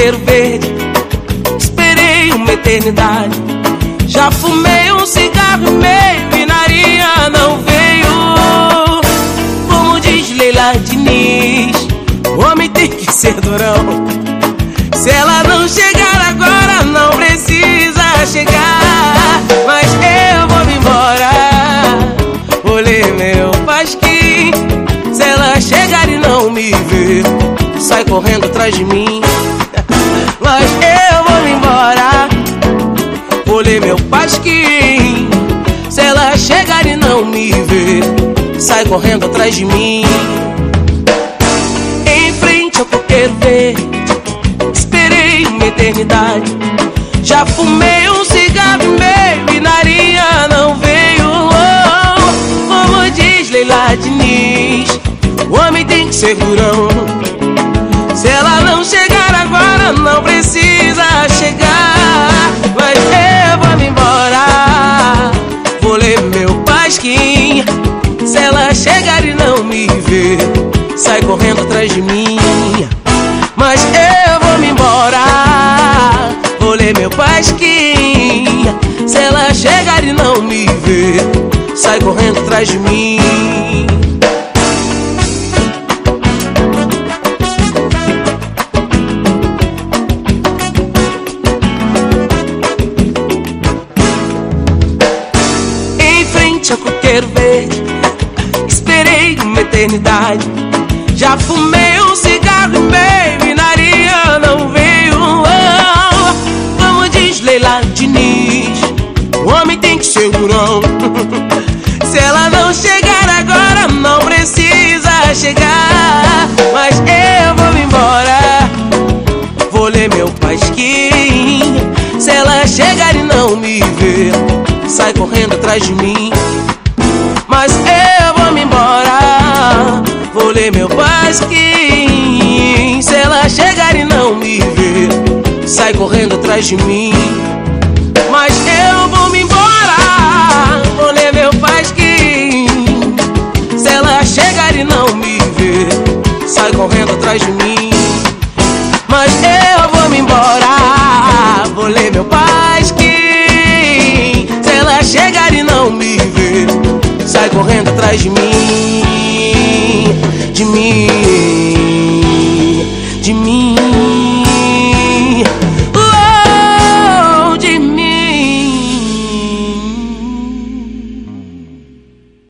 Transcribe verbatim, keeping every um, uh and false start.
coqueiro verde, esperei uma eternidade. Já fumei um cigarro e meio e Narinha não veio. Como diz Leila Diniz, o homem tem que ser durão. Se ela não chegar agora, não precisa chegar. Mas eu vou me embora, vou ler meu pasquim. Se ela chegar e não me ver, sai correndo atrás de mim. Mas eu vou me embora, vou ler meu pasquim. Se ela chegar e não me ver, sai correndo atrás de mim. Em frente ao coqueiro verde, esperei uma eternidade. Já fumei um cigarro e meio e Narinha não veio. Oh, como diz Leila Diniz, o homem tem que ser durão. Se ela não chegar agora, não precisa chegar. Mas eu vou me embora, vou ler meu pasquim. Se ela chegar e não me ver, sai correndo atrás de mim. Mas eu vou me embora, vou ler meu pasquim. Se ela chegar e não me ver, sai correndo atrás de mim. Em frente ao coqueiro verde, esperei uma eternidade. Já fumei um cigarro e meio e Narinha não veio. Oh, como diz Leila Diniz, o homem tem que ser durão. Se ela não chegar agora, não precisa chegar. Mas eu vou me embora, vou ler meu pasquim. Se ela chegar e não me ver, sai correndo atrás de mim. Mas eu vou me embora, vou ler meu pasquim. Se ela chegar e não me ver, sai correndo atrás de mim. Mas eu vou me embora, vou ler meu pasquim. Se ela chegar e não me ver, sai correndo atrás de mim. Mas eu vou me embora, vou ler meu pasquim. Se ela chegar e não me ver, sai correndo atrás de mim.